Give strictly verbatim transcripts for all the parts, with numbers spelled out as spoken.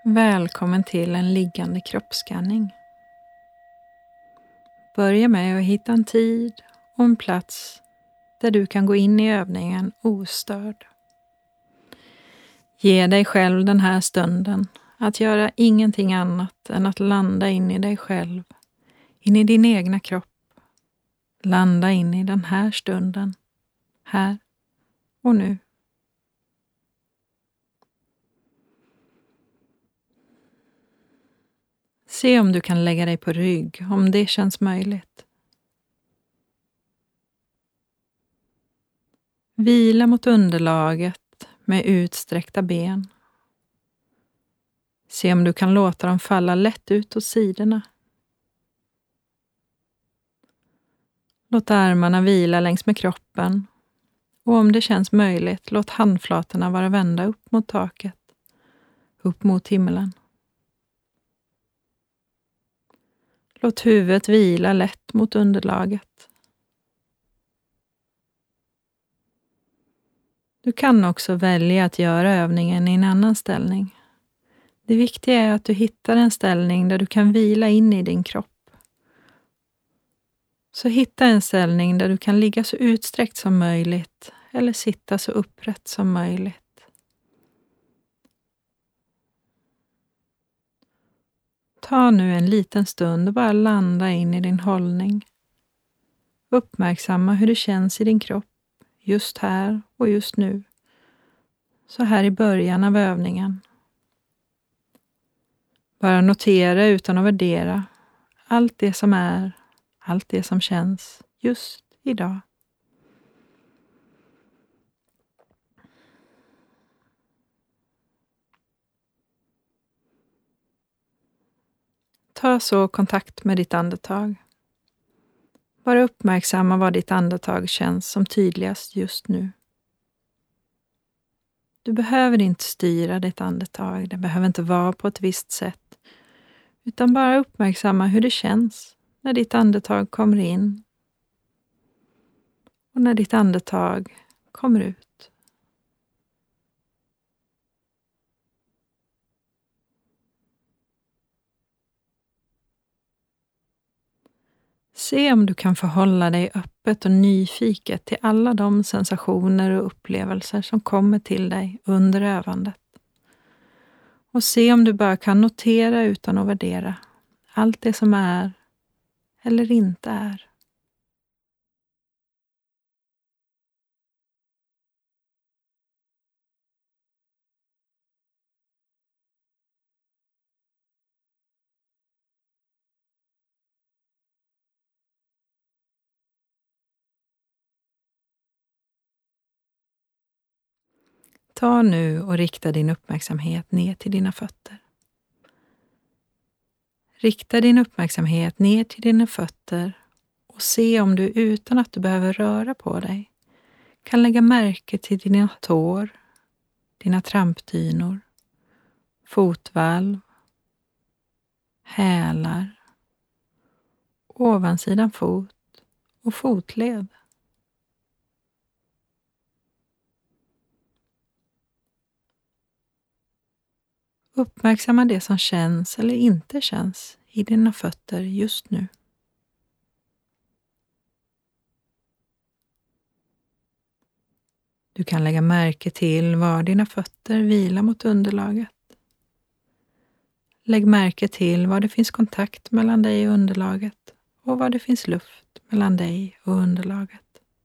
Välkommen till en liggande kroppsskanning. Börja med att hitta en tid och en plats där du kan gå in i övningen ostörd. Ge dig själv den här stunden att göra ingenting annat än att landa in i dig själv, in i din egna kropp. Landa in i den här stunden, här och nu. Se om du kan lägga dig på rygg, om det känns möjligt. Vila mot underlaget med utsträckta ben. Se om du kan låta dem falla lätt ut åt sidorna. Låt armarna vila längs med kroppen och om det känns möjligt, låt handflatorna vara vända upp mot taket, upp mot himlen. Låt huvudet vila lätt mot underlaget. Du kan också välja att göra övningen i en annan ställning. Det viktiga är att du hittar en ställning där du kan vila in i din kropp. Så hitta en ställning där du kan ligga så utsträckt som möjligt eller sitta så upprätt som möjligt. Ta nu en liten stund och bara landa in i din hållning. Uppmärksamma hur det känns i din kropp just här och just nu. Så här i början av övningen. Bara notera utan att värdera allt det som är, allt det som känns just idag. Ta så kontakt med ditt andetag. Bara uppmärksamma vad ditt andetag känns som tydligast just nu. Du behöver inte styra ditt andetag, det behöver inte vara på ett visst sätt. Utan bara uppmärksamma hur det känns när ditt andetag kommer in och när ditt andetag kommer ut. Se om du kan förhålla dig öppet och nyfiket till alla de sensationer och upplevelser som kommer till dig under övandet. Och se om du bara kan notera utan att värdera allt det som är eller inte är. Ta nu och rikta din uppmärksamhet ner till dina fötter. Rikta din uppmärksamhet ner till dina fötter och se om du utan att du behöver röra på dig kan lägga märke till dina tår, dina trampdynor, fotvalv, hälar, ovansidan fot och fotled. Uppmärksamma det som känns eller inte känns i dina fötter just nu. Du kan lägga märke till var dina fötter vilar mot underlaget. Lägg märke till var det finns kontakt mellan dig och underlaget och var det finns luft mellan dig och underlaget.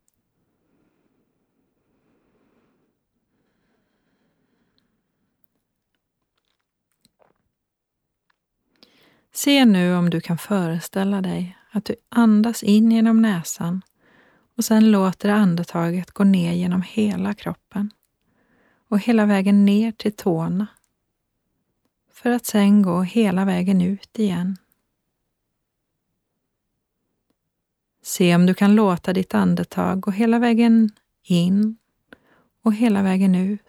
Se nu om du kan föreställa dig att du andas in genom näsan och sen låter andetaget gå ner genom hela kroppen och hela vägen ner till tårna för att sen gå hela vägen ut igen. Se om du kan låta ditt andetag gå hela vägen in och hela vägen ut.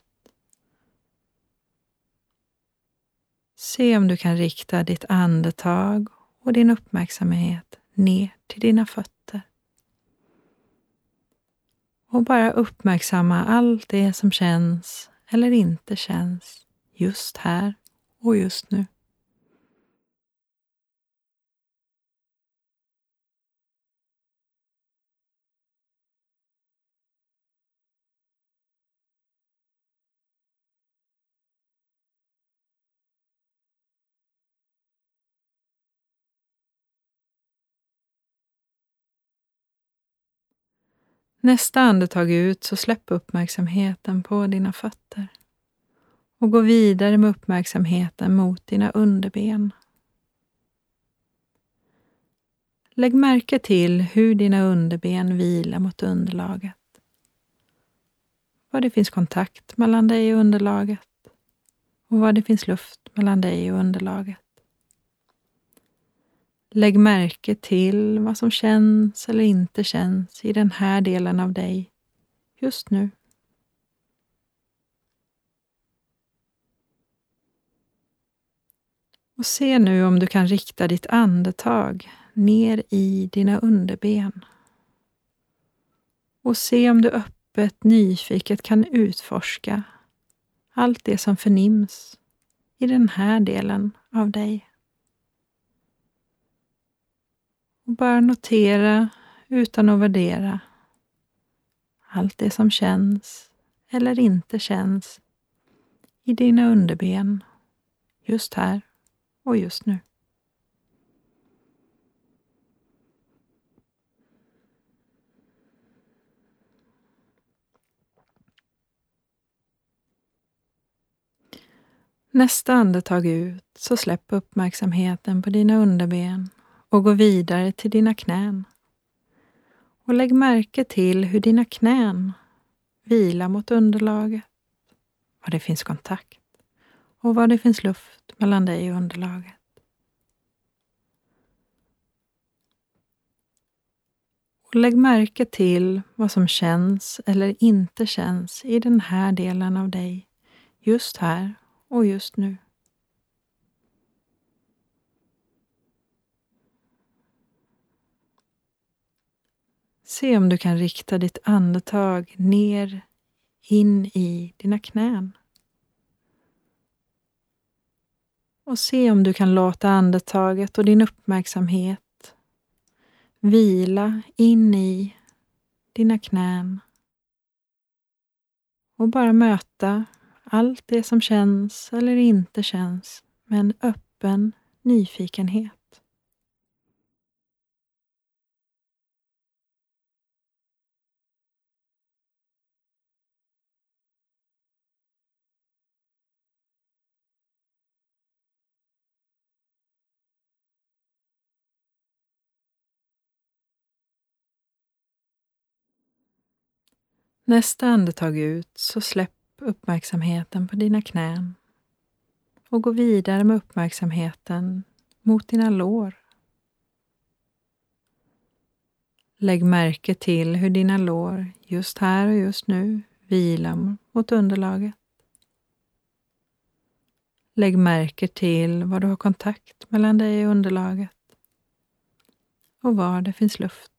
Se om du kan rikta ditt andetag och din uppmärksamhet ner till dina fötter. Och bara uppmärksamma allt det som känns eller inte känns just här och just nu. Nästa andetag ut så släpp uppmärksamheten på dina fötter och gå vidare med uppmärksamheten mot dina underben. Lägg märke till hur dina underben vilar mot underlaget. Var det finns kontakt mellan dig och underlaget och var det finns luft mellan dig och underlaget. Lägg märke till vad som känns eller inte känns i den här delen av dig just nu. Och se nu om du kan rikta ditt andetag ner i dina underben. Och se om du öppet, nyfiket kan utforska allt det som förnims i den här delen av dig. Och bara notera utan att värdera allt det som känns eller inte känns i dina underben just här och just nu. Nästa andetag ut så släpp uppmärksamheten på dina underben och gå vidare till dina knän. Och lägg märke till hur dina knän vilar mot underlaget, var det finns kontakt och var det finns luft mellan dig och underlaget. Och lägg märke till vad som känns eller inte känns i den här delen av dig just här och just nu. Se om du kan rikta ditt andetag ner in i dina knän. Och se om du kan låta andetaget och din uppmärksamhet vila in i dina knän. Och bara möta allt det som känns eller inte känns med en öppen nyfikenhet. Nästa andetag ut så släpp uppmärksamheten på dina knän och gå vidare med uppmärksamheten mot dina lår. Lägg märke till hur dina lår just här och just nu vilar mot underlaget. Lägg märke till var du har kontakt mellan dig och underlaget och var det finns luft.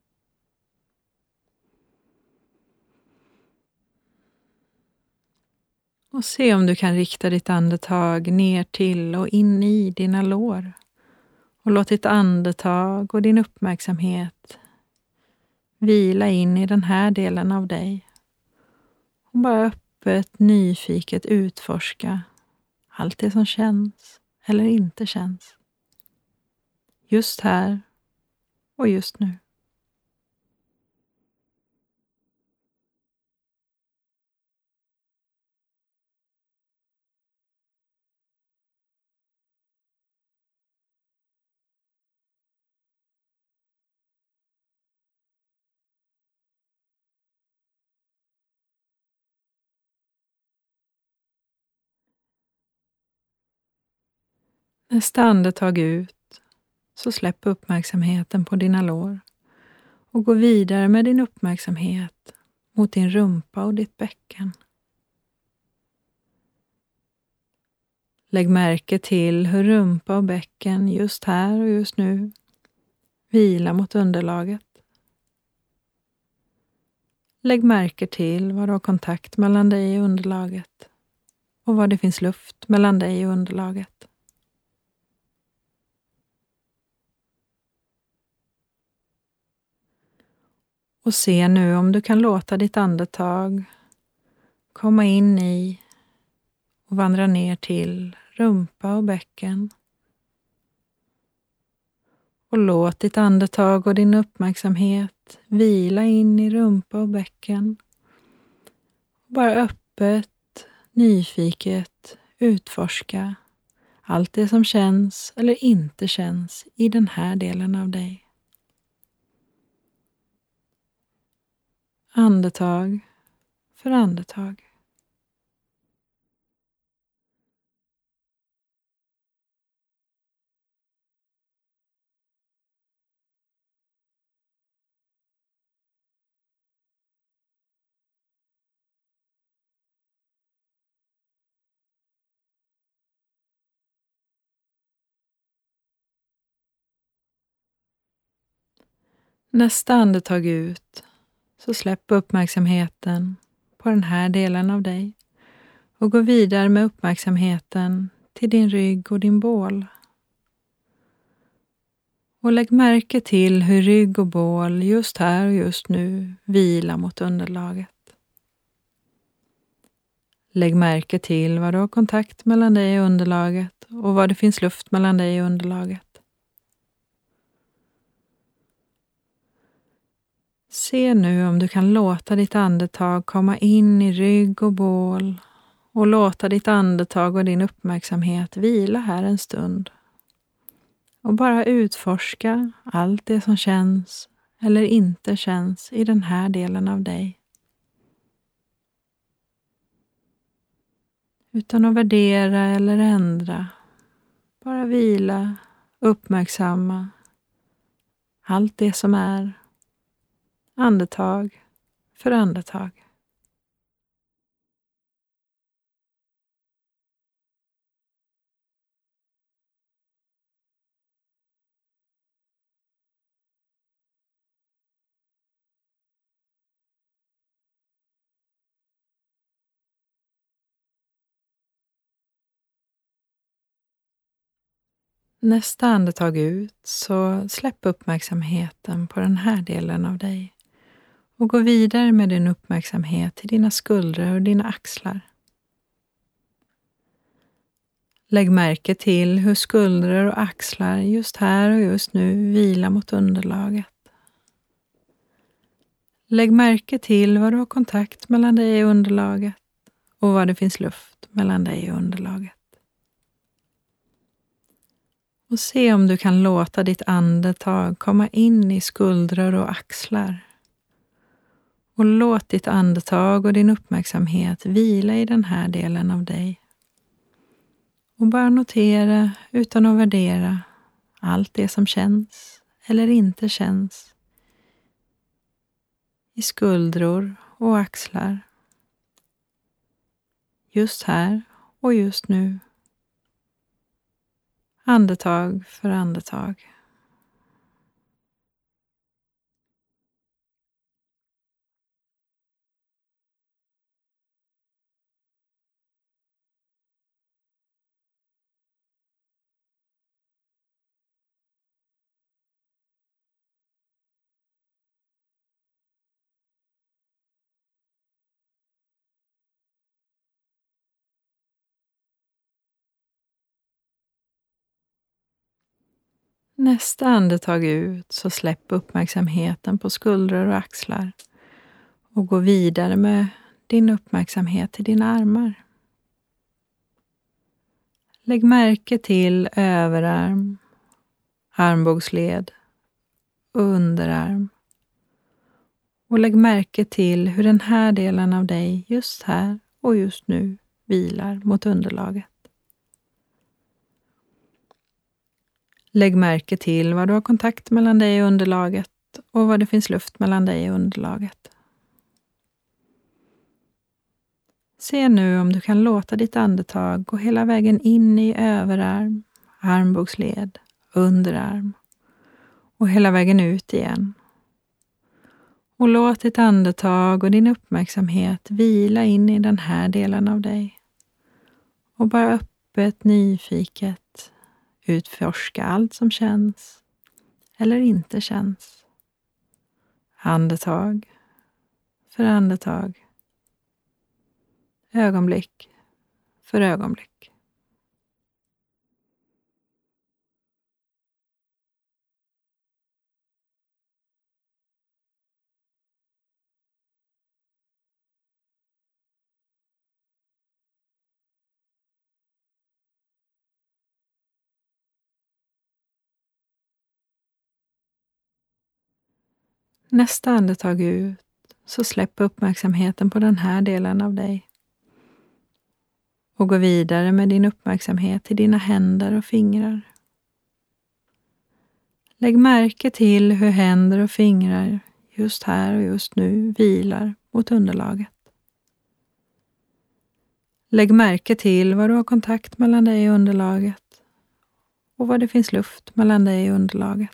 Och se om du kan rikta ditt andetag ner till och in i dina lår. Och låt ditt andetag och din uppmärksamhet vila in i den här delen av dig. Och bara öppet, nyfiket utforska allt det som känns eller inte känns. Just här och just nu. Nästa andetag ut så släpp uppmärksamheten på dina lår och gå vidare med din uppmärksamhet mot din rumpa och ditt bäcken. Lägg märke till hur rumpa och bäcken just här och just nu vilar mot underlaget. Lägg märke till var du har kontakt mellan dig och underlaget och var det finns luft mellan dig och underlaget. Och se nu om du kan låta ditt andetag komma in i och vandra ner till rumpa och bäcken. Och låt ditt andetag och din uppmärksamhet vila in i rumpa och bäcken. Bara öppet, nyfiket utforska allt det som känns eller inte känns i den här delen av dig. Andetag för andetag. Nästa andetag ut så släpp uppmärksamheten på den här delen av dig och gå vidare med uppmärksamheten till din rygg och din bål. Och lägg märke till hur rygg och bål just här och just nu vilar mot underlaget. Lägg märke till var du har kontakt mellan dig och underlaget och var det finns luft mellan dig och underlaget. Se nu om du kan låta ditt andetag komma in i rygg och bål och låta ditt andetag och din uppmärksamhet vila här en stund. Och bara utforska allt det som känns eller inte känns i den här delen av dig. Utan att värdera eller ändra. Bara vila, uppmärksamma allt det som är. Andetag för andetag. Nästa andetag ut så släpp uppmärksamheten på den här delen av dig och gå vidare med din uppmärksamhet till dina skuldror och dina axlar. Lägg märke till hur skuldror och axlar just här och just nu vilar mot underlaget. Lägg märke till var du har kontakt mellan dig och underlaget och var det finns luft mellan dig och underlaget. Och se om du kan låta ditt andetag komma in i skuldror och axlar. Och låt ditt andetag och din uppmärksamhet vila i den här delen av dig. Och bara notera utan att värdera allt det som känns eller inte känns i skuldror och axlar. Just här och just nu. Andetag för andetag. Nästa andetag ut så släpp uppmärksamheten på skuldror och axlar och gå vidare med din uppmärksamhet till dina armar. Lägg märke till överarm, armbågsled och underarm. Och lägg märke till hur den här delen av dig just här och just nu vilar mot underlaget. Lägg märke till var du har kontakt mellan dig och underlaget och var det finns luft mellan dig och underlaget. Se nu om du kan låta ditt andetag gå hela vägen in i överarm, armbågsled, underarm och hela vägen ut igen. Och låt ditt andetag och din uppmärksamhet vila in i den här delen av dig. Och bara öppet, nyfiket utforska allt som känns eller inte känns. Andetag för andetag. Ögonblick för ögonblick. Nästa andetag ut, så släpp uppmärksamheten på den här delen av dig. Och gå vidare med din uppmärksamhet till dina händer och fingrar. Lägg märke till hur händer och fingrar just här och just nu vilar mot underlaget. Lägg märke till var du har kontakt mellan dig och underlaget och var det finns luft mellan dig och underlaget.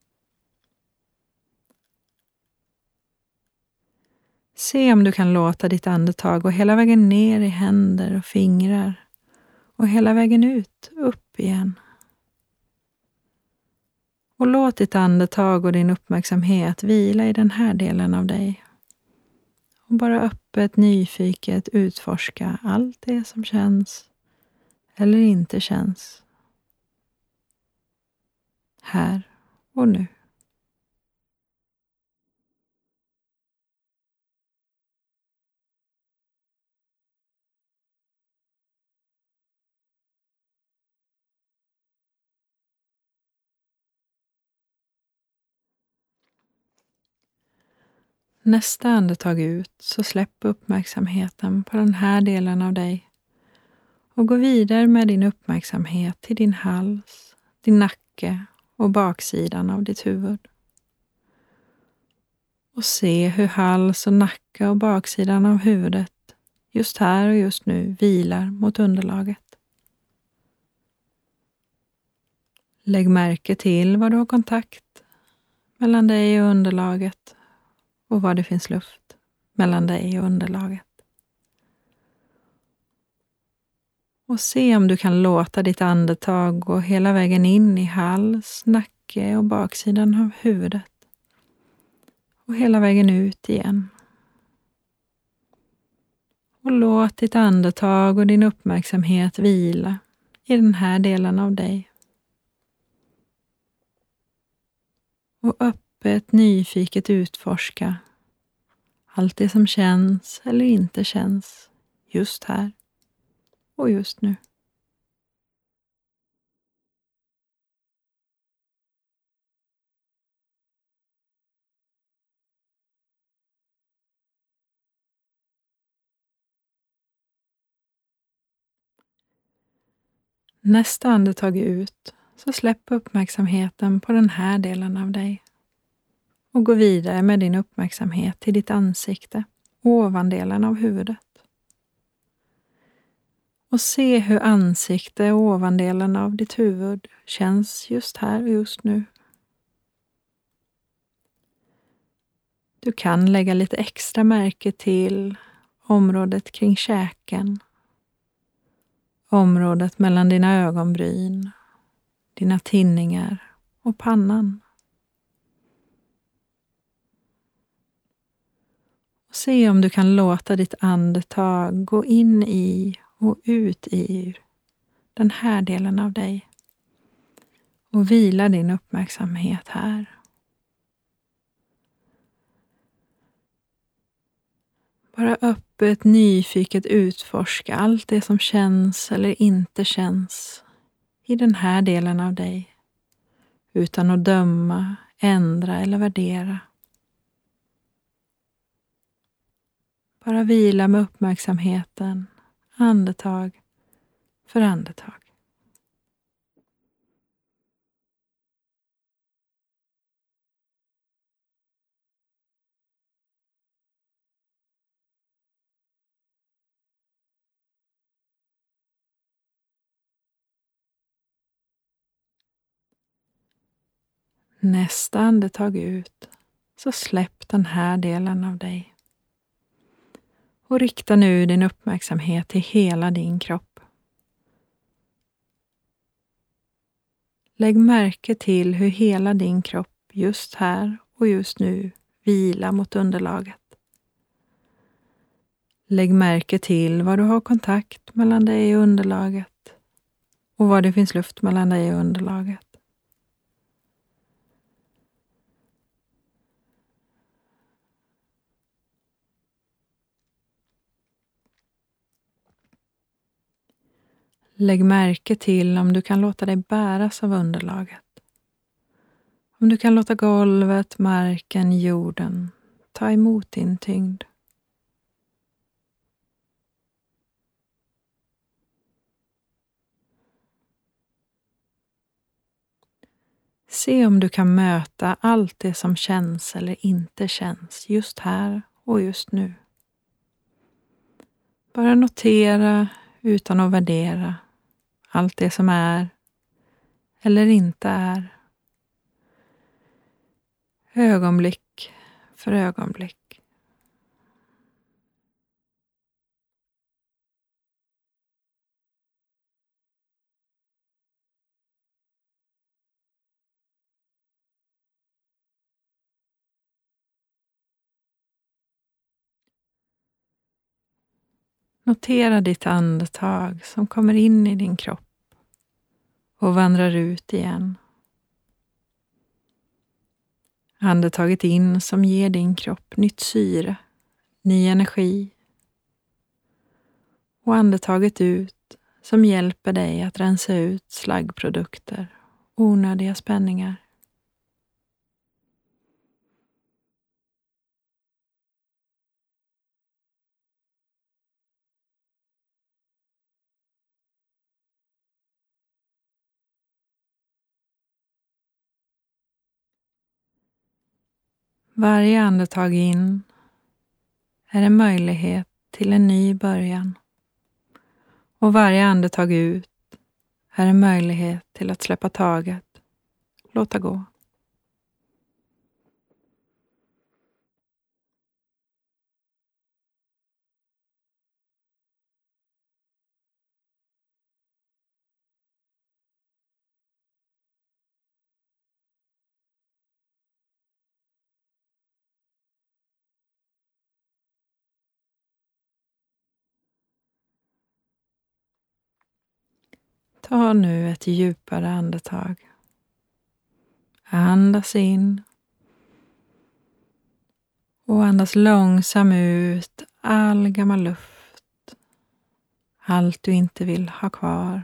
Se om du kan låta ditt andetag gå hela vägen ner i händer och fingrar och hela vägen ut, upp igen. Och låt ditt andetag och din uppmärksamhet vila i den här delen av dig. Och bara öppet, nyfiket utforska allt det som känns eller inte känns. Här och nu. Nästa andetag ut, så släpp uppmärksamheten på den här delen av dig och gå vidare med din uppmärksamhet till din hals, din nacke och baksidan av ditt huvud. Och se hur hals och nacke och baksidan av huvudet just här och just nu vilar mot underlaget. Lägg märke till var du har kontakt mellan dig och underlaget och var det finns luft mellan dig och underlaget. Och se om du kan låta ditt andetag gå hela vägen in i hals, nacke och baksidan av huvudet. Och hela vägen ut igen. Och låt ditt andetag och din uppmärksamhet vila i den här delen av dig. Och öppet, nyfiket utforska allt det som känns eller inte känns just här och just nu. Nästa andetag ut, så släpp uppmärksamheten på den här delen av dig. Och gå vidare med din uppmärksamhet till ditt ansikte och ovandelen av huvudet. Och se hur ansikte och ovandelen av ditt huvud känns just här och just nu. Du kan lägga lite extra märke till området kring käken. Området mellan dina ögonbryn, dina tinningar och pannan. Och se om du kan låta ditt andetag gå in i och ut i den här delen av dig. Och vila din uppmärksamhet här. Bara öppet, nyfiket utforska allt det som känns eller inte känns i den här delen av dig. Utan att döma, ändra eller värdera. Bara vila med uppmärksamheten, andetag för andetag. Nästa andetag ut, så släpp den här delen av dig. Och rikta nu din uppmärksamhet till hela din kropp. Lägg märke till hur hela din kropp just här och just nu vilar mot underlaget. Lägg märke till var du har kontakt mellan dig och underlaget och var det finns luft mellan dig och underlaget. Lägg märke till om du kan låta dig bäras av underlaget. Om du kan låta golvet, marken, jorden ta emot din tyngd. Se om du kan möta allt det som känns eller inte känns just här och just nu. Bara notera utan att värdera allt det som är eller inte är. Ögonblick för ögonblick. Notera ditt andetag som kommer in i din kropp och vandrar ut igen. Andetaget in som ger din kropp nytt syre, ny energi. Och andetaget ut som hjälper dig att rensa ut slaggprodukter, onödiga spänningar. Varje andetag in är en möjlighet till en ny början. Och varje andetag ut är en möjlighet till att släppa taget, låta gå. Ta nu ett djupare andetag. Andas in. Och andas långsamt ut all gammal luft. Allt du inte vill ha kvar.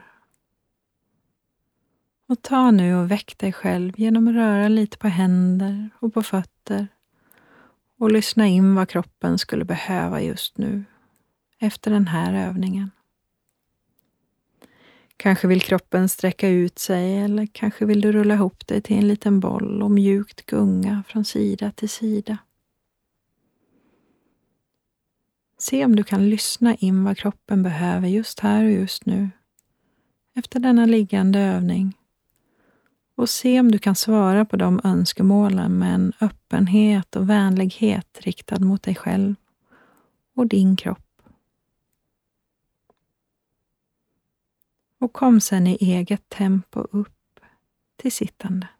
Och ta nu och väck dig själv genom att röra lite på händer och på fötter. Och lyssna in vad kroppen skulle behöva just nu. Efter den här övningen. Kanske vill kroppen sträcka ut sig eller kanske vill du rulla ihop dig till en liten boll och mjukt gunga från sida till sida. Se om du kan lyssna in vad kroppen behöver just här och just nu. Efter denna liggande övning. Och se om du kan svara på de önskemålen med en öppenhet och vänlighet riktad mot dig själv och din kropp. Och kom sen i eget tempo upp till sittande.